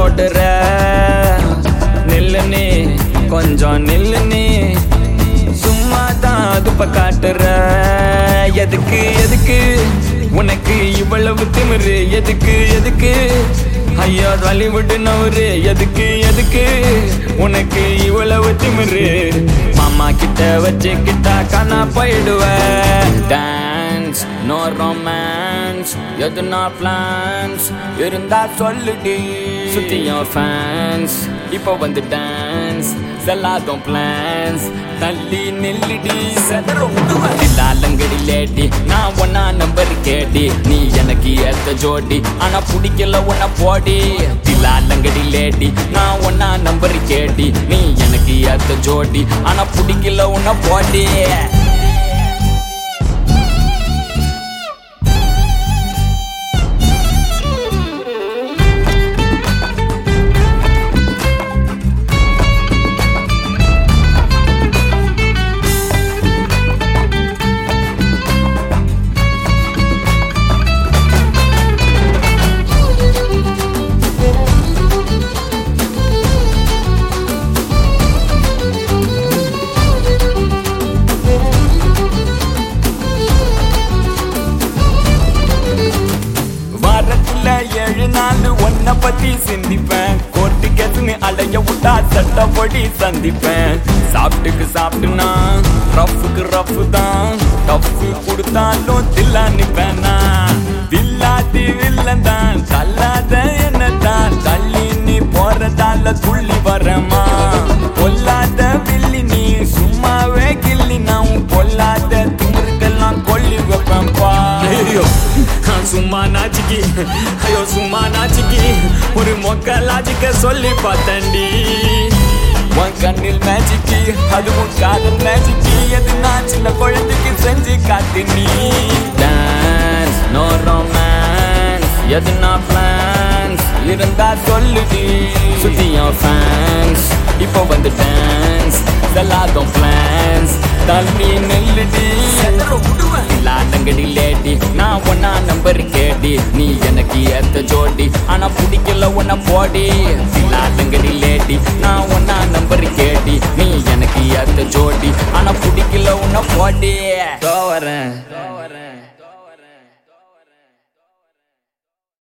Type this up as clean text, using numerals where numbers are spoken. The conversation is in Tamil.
தொடுற நில்லு நீ கொஞ்சம் நில்லு நீ சும்மா தான் துப்ப காட்டுற எதுக்கு எதுக்கு உனக்கு இவ்வளவு திமிரு எதுக்கு எதுக்கு ஐயோ வலிவிட்டு நவரு எதுக்கு எதுக்கு உனக்கு இவ்வளவு திமிரு மாமா கிட்ட வச்சுக்கிட்டா காணா போயிடுவ டான்ஸ் நோ ரொமான்ஸ் எதுனா பிளான்ஸ் இருந்தா சொல்லுடி சுத்தியும் ஃபேன்ஸ் இப்போ வந்து டான்ஸ் செல்லாதும் பிளான்ஸ் தள்ளி நில்லுடி தில்லாலங்கடி லேடி நான் ஒன்னா நம்பர் கேடி நீ எனக்கு ஏத்த ஜோடி ஆனா பிடிக்கல ஒன்ன போடி தில்லாலங்கடி லேடி நான் ஒன்னா நம்பர் கேடி நீ எனக்கு ஏத்த ஜோடி ஆனா பிடிக்கல ஒன்ன போடி ஏழு நாள் ஒன்ன பத்தி சிந்திப்பேன் கோர்ட்டு கேசுன்னு அலைய விட்டா சட்டப்படி சந்திப்பேன் சாப்பிட்டுக்கு சாப்பிட்டுனா ரஃபுக்கு ரஃபு தான் டஃபு கொடுத்தாலும் தில்லா நிப்பேனா வில்லாதி வில்லன் தான் தள்ளாத என்ன தான் தள்ளி நீ போறதால துள்ளி வரமா பொல்லாத வில்லி நீ சும்மாவே கிள்ளி நான் பொல்லாத திமிருக்கெல்லாம் கொல்லி வைப்பேன்பா சும்மா நாச்சிக்கி ஐயோ சும்மா நாச்சிக்கி ஒரு மொக்க லாஜிக்க சொல்லி பார்த்தண்டி உன் கண்ணில் மேஜிக்கி அதுவும் காதல் மேஜிக்கி எது நான் சின்ன குழந்தைக்கு செஞ்சு காத்து நீ டான்ஸ் நோ ரொமான்ஸ் எதுனா பிளான்ஸ் இருந்தா சொல்லுடி சுத்தியும் ஃபேன்ஸ் இப்போ வந்து டான்ஸ் செல்லாதும் பிளான்ஸ் தள்ளி நெல்லுடி லாடங்கடி லேடி நான் ஒன்னா நம்பர் கேடி நீ எனக்கு ஏத்த ஜோடி ஆனா பிடிக்கல ஒன்ன போடி லாடங்கடி லேடி நான் ஒன்னா நம்பர் கேடி நீ எனக்கு ஏத்த ஜோடி ஆனா பிடிக்கல ஒன்ன போடி வரேன்